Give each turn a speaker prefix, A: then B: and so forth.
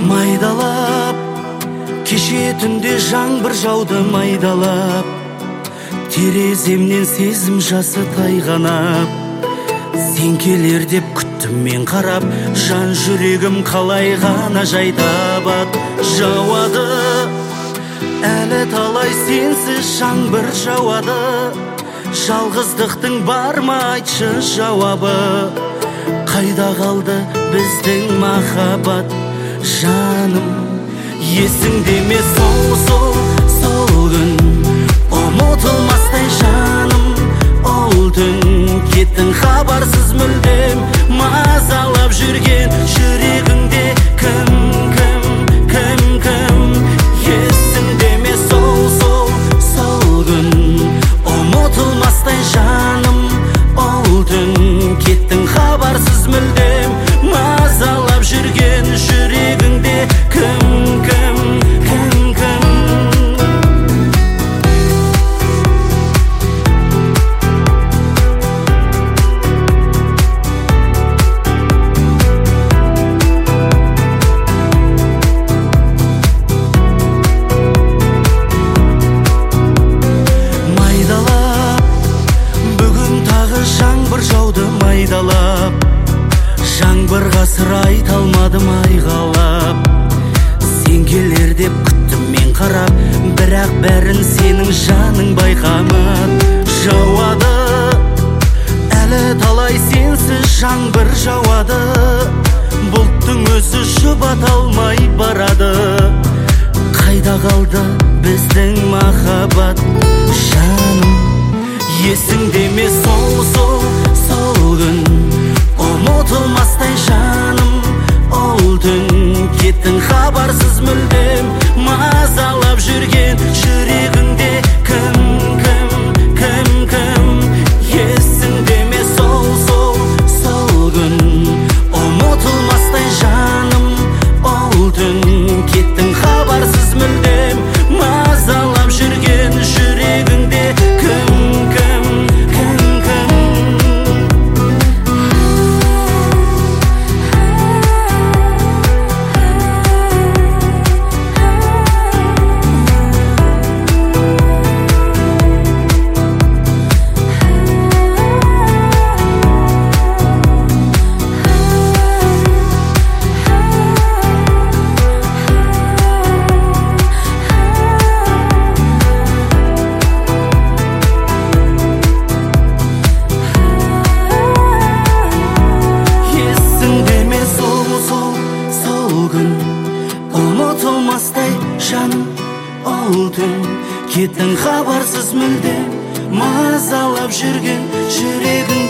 A: Майдалап кеше түнде жаңбыр жауды майдалап, тереземнен сезім жасы тайғанап. Сен келер деп күттім мен қарап, жан жүрегім қалай ғана жай табад. Жауады әлі талай сенсіз жаңбыр жауады. Жалғыздықтың бар ма айтшы жауабы? Қайда қалды біздің махаббат? Жаным, есіңде ме сол күн? Ұмытылмастай жаным, ол түн. Кеттің хабарсыз мүлдем, мазалап жүрген жүрегіңде кім? Есіңде ме сол күн? Ұмытылмастай жаным, ол түн. Кеттің хабарсыз мүлдем, мазалап жүрген жүрегіңде кім? Майдалап, жаңбырға сыр айта алмадым айғалап. Сен келер деп күттім мен қарап, бірақ бәрін сенің жаның байқамады. Жауады әлі талай сенсіз жаңбыр жауады. Бұлттың өзі жұбата алмай барады. Қайда қалды біздің махаббат? Жаным, есіңде ме сол күн? Ұмытылмастай жаным, ол түн. Кеттің хабарсыз мүлдем, мазалап жүрген жүрегіңде кім? Есіңде ме сол күн? Ұмытылмастай жаным, ол түн. Кеттің хабарсыз мүлдем, мазалап жүрген жүрегіңде кім? Ұмытылмастай жаным, ол түн. Кеттің хабарсыз мүлдем, мазалап жүрген жүрегің